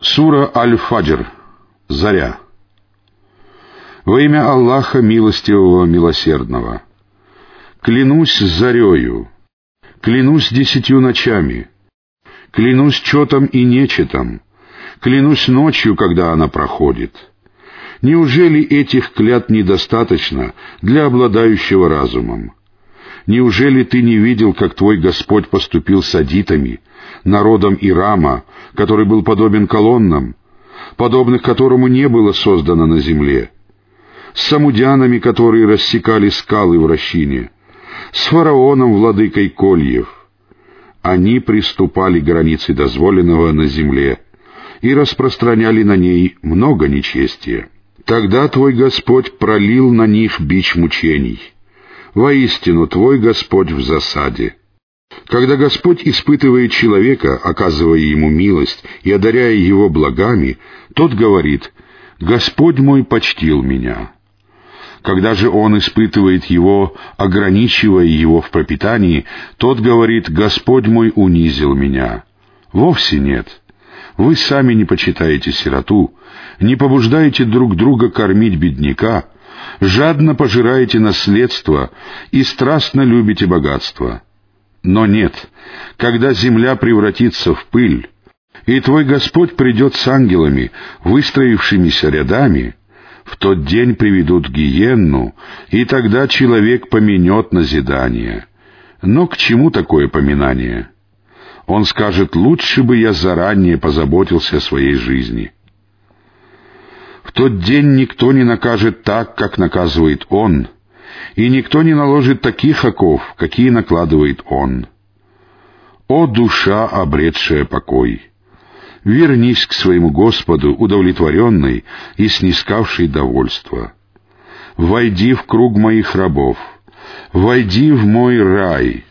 Сура Аль-Фаджр. Заря. Во имя Аллаха Милостивого Милосердного. Клянусь зарею, клянусь 10 ночами, клянусь четом и нечетом, клянусь ночью, когда она проходит. Неужели этих клятв недостаточно для обладающего разумом? Неужели ты не видел, как твой Господь поступил с адитами, народом Ирама, который был подобен колоннам, подобных которому не было создано на земле, с самудянами, которые рассекали скалы в Рощине, с фараоном, владыкой кольев? Они приступали к границе дозволенного на земле и распространяли на ней много нечестия. Тогда твой Господь пролил на них бич мучений. Воистину, твой Господь в засаде. Когда Господь испытывает человека, оказывая ему милость и одаряя его благами, тот говорит: «Господь мой почтил меня». Когда же Он испытывает его, ограничивая его в пропитании, тот говорит: «Господь мой унизил меня». Вовсе нет. Вы сами не почитаете сироту, не побуждаете друг друга кормить бедняка, жадно пожираете наследство и страстно любите богатство. Но нет, когда земля превратится в пыль, и твой Господь придет с ангелами, выстроившимися рядами, в тот день приведут гиенну, и тогда человек помянет назидание. Но к чему такое поминание? Он скажет: «Лучше бы я заранее позаботился о своей жизни». В тот день никто не накажет так, как наказывает Он, и никто не наложит таких оков, какие накладывает Он. О душа, обретшая покой! Вернись к своему Господу, удовлетворенной и снискавшей довольство. Войди в круг моих рабов, войди в мой рай.